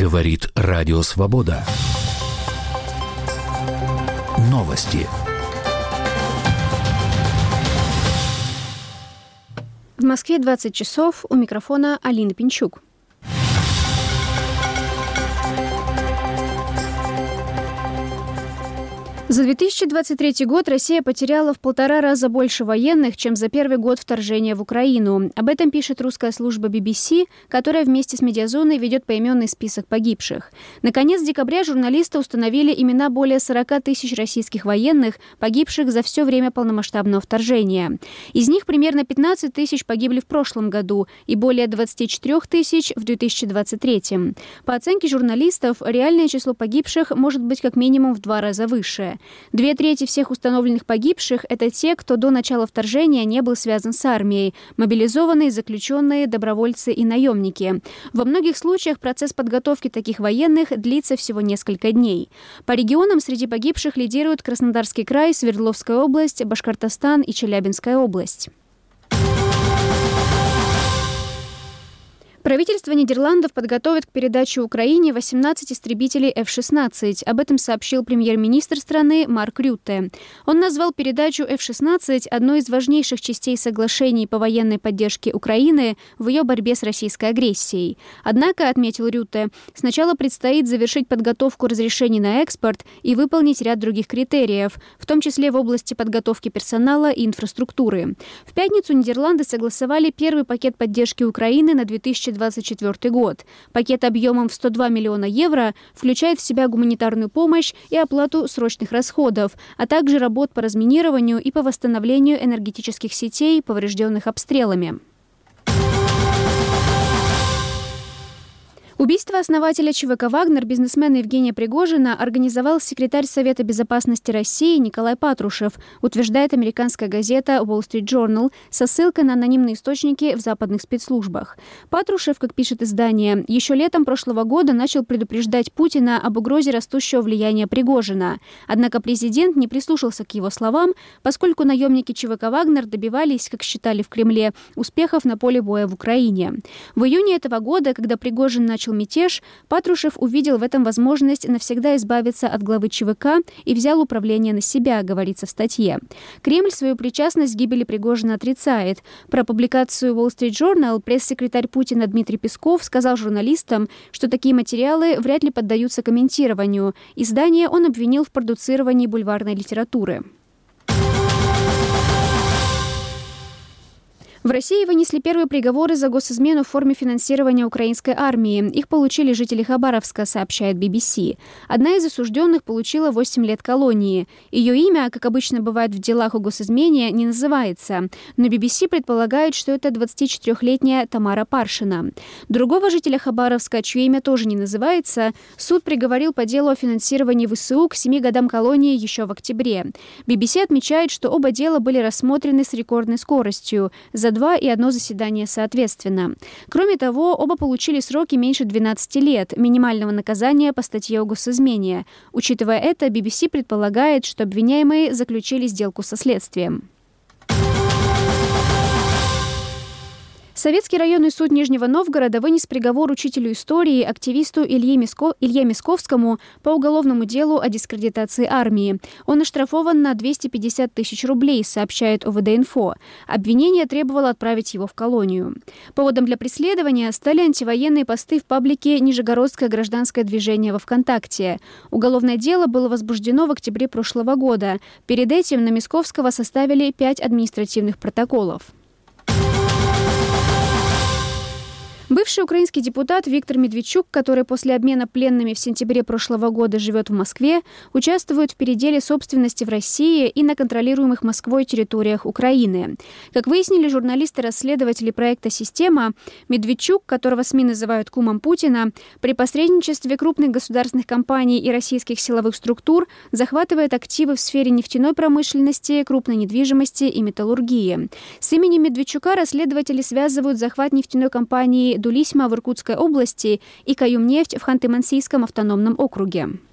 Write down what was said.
Говорит Радио Свобода. Новости. В Москве 20 часов. У микрофона Алина Пинчук. За 2023 год Россия потеряла в 1,5 раза больше военных, чем за первый год вторжения в Украину. Об этом пишет русская служба BBC, которая вместе с Медиазоной ведет поименный список погибших. На конец декабря журналисты установили имена более 40 тысяч российских военных, погибших за все время полномасштабного вторжения. Из них примерно 15 тысяч погибли в прошлом году и более 24 тысяч в 2023. По оценке журналистов, реальное число погибших может быть как минимум в 2 раза выше. 2/3 всех установленных погибших – это те, кто до начала вторжения не был связан с армией, мобилизованные, заключенные, добровольцы и наемники. Во многих случаях процесс подготовки таких военных длится всего несколько дней. По регионам среди погибших лидируют Краснодарский край, Свердловская область, Башкортостан и Челябинская область. Правительство Нидерландов подготовит к передаче Украине 18 истребителей F-16. Об этом сообщил премьер-министр страны Марк Рютте. Он назвал передачу F-16 одной из важнейших частей соглашений по военной поддержке Украины в ее борьбе с российской агрессией. Однако, отметил Рютте, сначала предстоит завершить подготовку разрешений на экспорт и выполнить ряд других критериев, в том числе в области подготовки персонала и инфраструктуры. В пятницу Нидерланды согласовали первый пакет поддержки Украины на 2024 год. Пакет объемом в 102 миллиона евро включает в себя гуманитарную помощь и оплату срочных расходов, а также работ по разминированию и по восстановлению энергетических сетей, поврежденных обстрелами. Убийство основателя ЧВК «Вагнер», бизнесмена Евгения Пригожина, организовал секретарь Совета безопасности России Николай Патрушев, утверждает американская газета Wall Street Journal со ссылкой на анонимные источники в западных спецслужбах. Патрушев, как пишет издание, еще летом прошлого года начал предупреждать Путина об угрозе растущего влияния Пригожина. Однако президент не прислушался к его словам, поскольку наемники ЧВК «Вагнер» добивались, как считали в Кремле, успехов на поле боя в Украине. В июне этого года, когда Пригожин начал мятеж, Патрушев увидел в этом возможность навсегда избавиться от главы ЧВК и взял управление на себя, говорится в статье. Кремль свою причастность к гибели Пригожина отрицает. Про публикацию Wall Street Journal пресс-секретарь Путина Дмитрий Песков сказал журналистам, что такие материалы вряд ли поддаются комментированию. Издание он обвинил в продуцировании бульварной литературы. В России вынесли первые приговоры за госизмену в форме финансирования украинской армии. Их получили жители Хабаровска, сообщает BBC. Одна из осужденных получила 8 лет колонии. Ее имя, как обычно бывает в делах о госизмене, не называется. Но BBC предполагает, что это 24-летняя Тамара Паршина. Другого жителя Хабаровска, чье имя тоже не называется, суд приговорил по делу о финансировании ВСУ к 7 годам колонии еще в октябре. BBC отмечает, что оба дела были рассмотрены с рекордной скоростью – за 2 и 1 заседание соответственно. Кроме того, оба получили сроки меньше 12 лет, минимального наказания по статье о госизмене. Учитывая это, BBC предполагает, что обвиняемые заключили сделку со следствием. Советский районный суд Нижнего Новгорода вынес приговор учителю истории, активисту Илье Мисковскому по уголовному делу о дискредитации армии. Он оштрафован на 250 тысяч рублей, сообщает ОВД-Инфо. Обвинение требовало отправить его в колонию. Поводом для преследования стали антивоенные посты в паблике «Нижегородское гражданское движение» во ВКонтакте. Уголовное дело было возбуждено в октябре прошлого года. Перед этим на Мисковского составили 5 административных протоколов. Бывший украинский депутат Виктор Медведчук, который после обмена пленными в сентябре прошлого года живет в Москве, участвует в переделе собственности в России и на контролируемых Москвой территориях Украины. Как выяснили журналисты-расследователи проекта «Система», Медведчук, которого СМИ называют кумом Путина, при посредничестве крупных государственных компаний и российских силовых структур захватывает активы в сфере нефтяной промышленности, крупной недвижимости и металлургии. С именем Медведчука расследователи связывают захват нефтяной компании «Дулисьма» в Иркутской области и «Каюмнефть» в Ханты-Мансийском автономном округе.